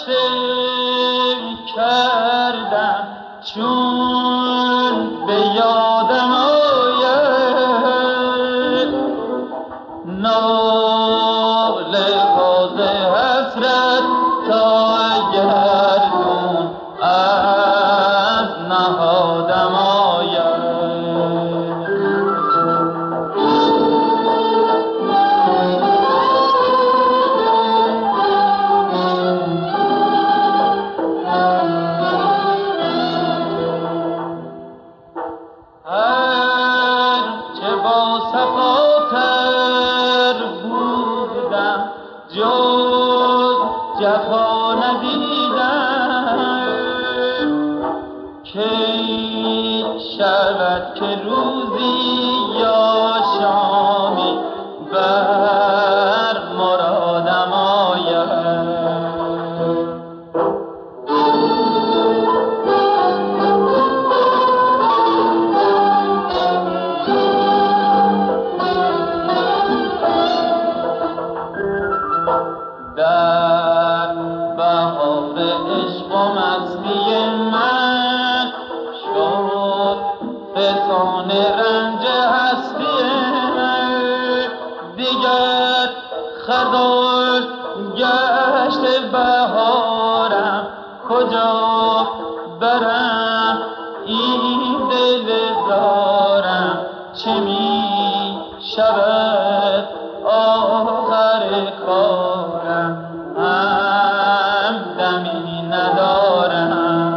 گشته کردم چون به یادم آید ناله باز حسرت تا گردون از نهادم آید جز جفا ندیدم کی شود که روزی یا شامی بر مرادم آید در بهار عشق و مستی من شد فسان رنج هستی من دیگر خزان گشت بهارم کجا برم این دل زارم چه می شود آخر کارم هم دمی ندارم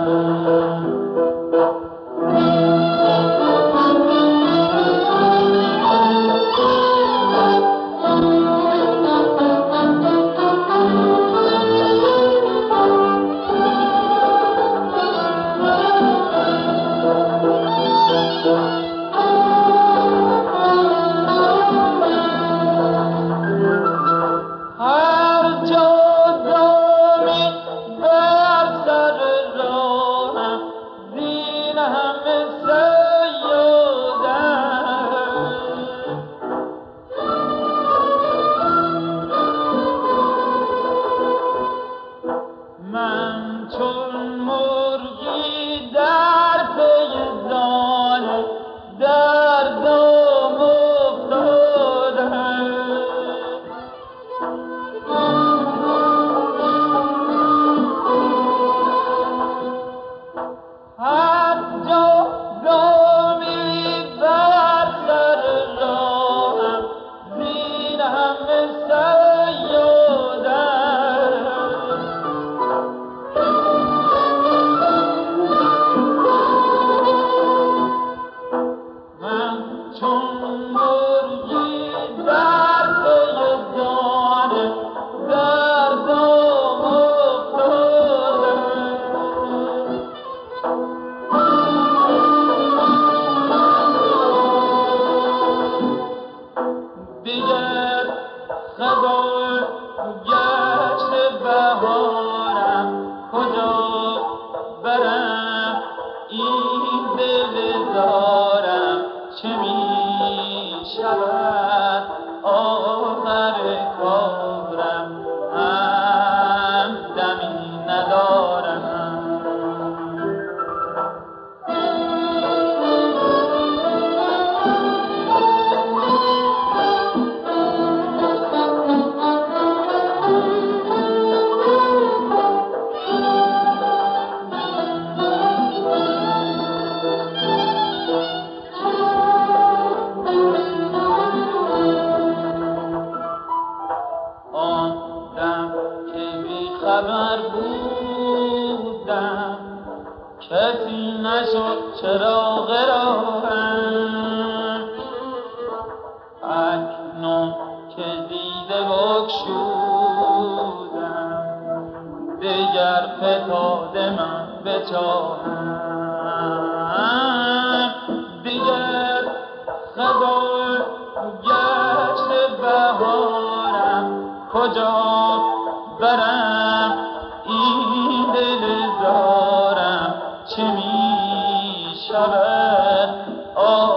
من چون مرغی در پی دانه در دام افتادم هر جا گامی بر سر راهم زین همه دیگر خزان گشت بهارم کجا برم این دل زارم چه می شود آخر کارم هم دمی ندارم خبر بودم کسی نشد چراغ راهم اکنون که دیده بگشودم دیگر فتاده من به چاهم دیگر خزان گشت بهارم کجا برم این دل زارم چه می شود